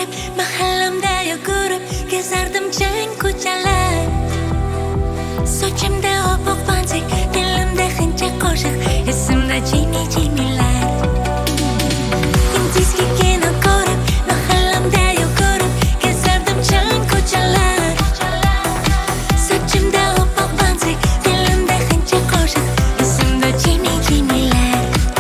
ko'rib, mahallamda yugurib, kezardim chang ko'chalar. Sochimda oppoq bantik, dilimda hindcha qo'shiq, esimda Jimmy-Jimmylar. Indiyskiy kino ko'rib, mahallamda yugurib, kezardim chang ko'chalar. Sochimda oppoq bantik, dilimda hindcha qo'shiq, esimda Jimmy-Jimmylar.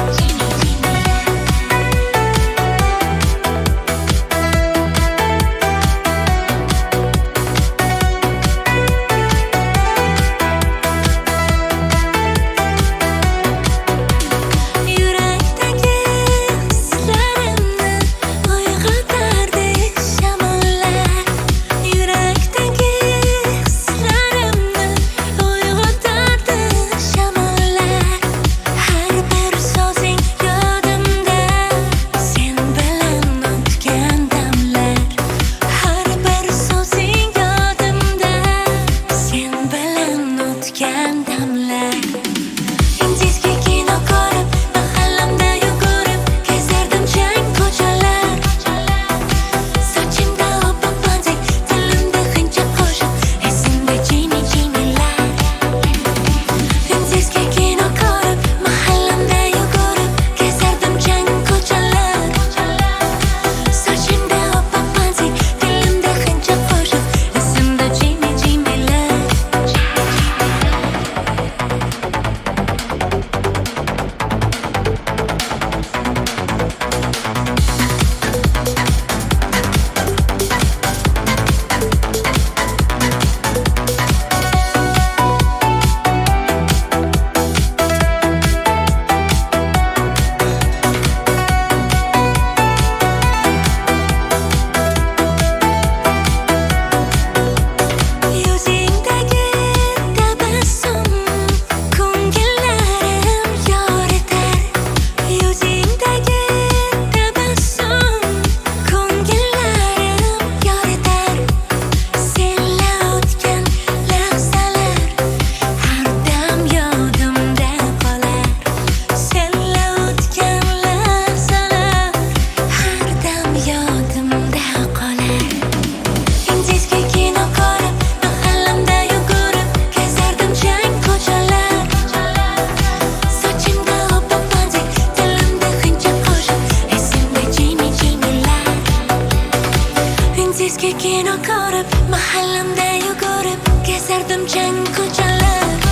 Yurakdagi hislarimni uyg'otardi shamollar. Yurakdagi hislarimni uyg'otardi shamollar. Har bir so'zing yodimda, sen bilan o'tgan damlar. Har bir so'zing yodimda, sen bilan o'tgan damlar. Indiyskiy kino ko'rib, mahallamda yugurib, kezardim chang ko'chalar. Sochimda oppoq bantik, dilimda hindcha qo'shiq, esimda Jimmy-Jimmylar. Indiyskiy kino ko'rib, mahallamda yugurib, kezardim chang ko'chalar. Sochimda oppoq bantik, dilimda hindcha qo'shiq, esimda Jimmy-Jimmylar. Yuzingdagi tabassum ko'ngillarim yoritar. Yuzingdagi tabassum ko'ngillarim yoritar. Senla o'tgan lahzalar har dam yodimda qolar. Senla o'tgan lahzalar har dam yodimda qolar. Indiyskiy kino ko'rib, mahallamda yugurib, kezardim chang ko'chalar. Sochimda oppoq bantik, dilimda hindcha qo'shiq, esimda Jimmy-Jimmylar. Indiyskiy kino ko'rib, mahallamda yugurib, kezardim chang ko'chalar.